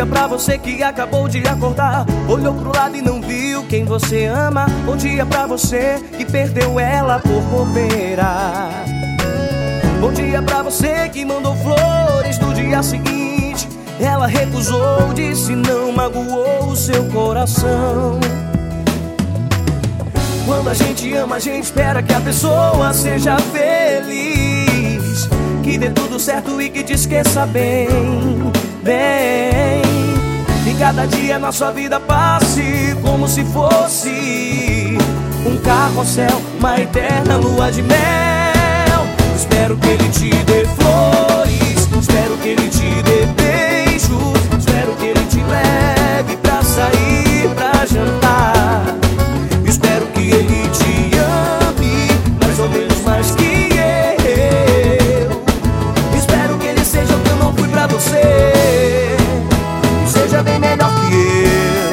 pra você que acabou de acordar, olhou pro lado e não viu quem você ama. Bom dia pra você que perdeu ela por bobeira. Bom dia pra você que mandou flores no dia seguinte, ela recusou, disse não, magoou o seu coração. Quando a gente ama, a gente espera que a pessoa seja feliz, que dê tudo certo e que te esqueça bem, bem. E cada dia na sua vida passe como se fosse um carrossel, uma eterna lua de mel. Espero que ele te dê flores, espero que ele te dê beijos, espero que ele te leve pra sair, pra jantar. Espero que ele te ame, mais ou menos mais que eu. Espero que ele seja o que eu não fui pra você, e seja bem melhor que eu.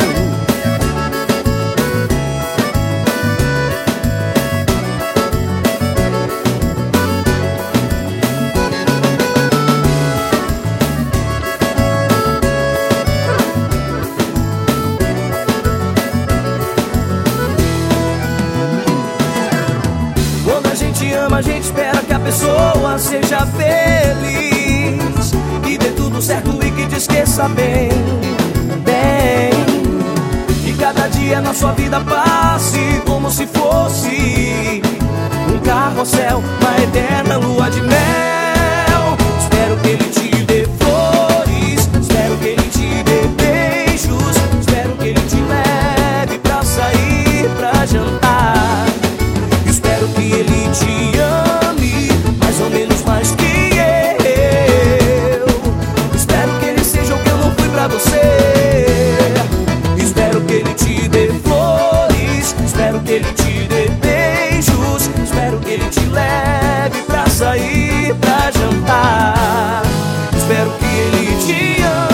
A gente espera que a pessoa seja feliz, que dê tudo certo e que te esqueça bem, bem. Que cada dia na sua vida passe como se fosse um carrossel, uma eterna lua de mel. Espero que ele te dê flores, espero que ele te dê beijos, espero que ele te leve pra sair, pra jantar. Espero que ele te ame, mais ou menos mais que eu. Espero que ele seja o que eu não fui pra você. Espero que ele te dê flores, espero que ele te dê beijos, espero que ele te leve pra sair, pra jantar. Espero que ele te ame.